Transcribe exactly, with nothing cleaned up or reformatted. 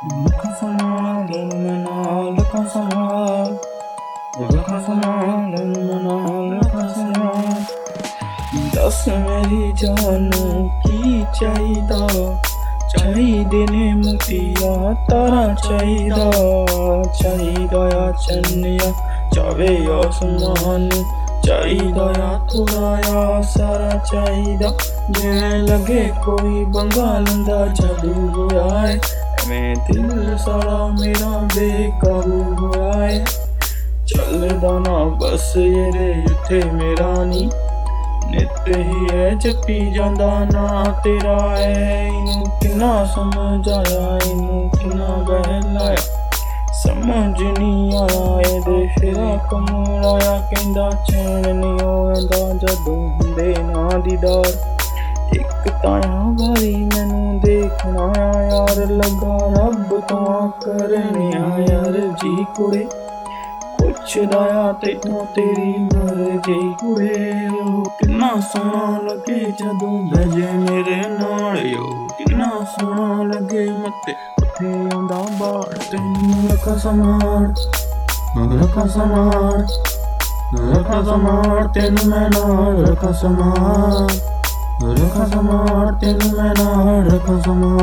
Looking for more than all, looking for more. Looking for more than all, looking for more. ਦੱਸ ਮੇਰੀ ਜਾਨ ਕੀ ਚਾਹੀਦਾ, ਚਾਹੀਦੇ ਨੇ ਮੁਕਤੀਆਂ ਤਾਰਾ ਚਾਹੀਦਾ, ਚਾਹੀਦਾ ਆ ਚੰਨਿਆ ਚਾਵੇ ਆਸਮਾਨ, ਚਾਹੀਦਾ ਆ ਥੋੜਾ ਆ ਸਾਰਾ ਚਾਹੀਦਾ, ਜਿਵੇਂ ਲੱਗੇ ਕੋਈ ਬੰਗਾਲ ਦਾ ਜਾਦੂ ਹੋਇਆ ਏ, ਐਵੇਂ ਦਿਲ ਸਾਰਾ ਮੇਰਾ ਬੇਕਾਬੂ ਹੋਇਆ ਏ, ਚੱਲਦਾ ਨਾ ਬਸ ਇਹਦੇ ਉੱਤੇ ਮੇਰਾ ਨੀ, ਨਿੱਤ ਹੀ ਐ ਜਪੀ ਜਾਂਦਾ ਨਾ ਤੇਰਾ ਏ, ਇਹਨੂੰ ਕਿੰਨਾ ਸਮਝਾਇਆ, ਇਹਨੂੰ ਕਿੰਨਾ ਬਹਿਲਾਇਆ, ਸਮਝ ਨੀ ਆਇਆ ਇਹਦੇ ਫੇਰਾ ਕਮਰਾਇਆ, ਕਹਿੰਦਾ ਚੈਨ ਨੀ ਆਉਂਦਾ ਜਦੋਂ ਹੁੰਦੇ ਨਾ ਦੀਦਾਰ, ਇੱਕ ਤਾਇਆ ਵਾਰੀ ਮੈਨੂੰ ਦੇਖਣਾ ਆ ਯਾਰ, ਲੱਗਾ ਰੱਬ ਤੋਂ ਕਰਨਿਆ ਯਾਰ ਜੀ ਕੁੜੇ, ਪੁੱਛਦਾ ਆ ਤੈਨੂੰ ਤੇਰੀ ਮਰਜ਼ੀ ਕੁੜੇ, ਉਹ ਕਿੰਨਾ ਸੋਹਣਾ ਲੱਗੇ ਜਦੋਂ ਬਹਿਜੇ ਮੇਰੇ ਨਾਲ, ਉਹ ਕਿੰਨਾ ਸੋਹਣਾ ਲੱਗੇ ਮੱਥੇ ਉੱਥੇ ਆਉਂਦਾ ਬਾੜ, ਤੈਨੂੰ ਰੱਖਾ ਸਮਾਰ ਰੱਖਾ ਸਮਾਰ ਰੱਖਾ ਸਮਾਰ, ਤੈਨੂੰ ਮੈਂ ਨਾਲ ਰੱਖਾ ਸਮਾਰ ਰੱਖਾ ਸਮਾਰ, ਤੈਨੂੰ ਮੈਂ ਨਾਲ ਰੱਖਾ ਸਮਾਰ।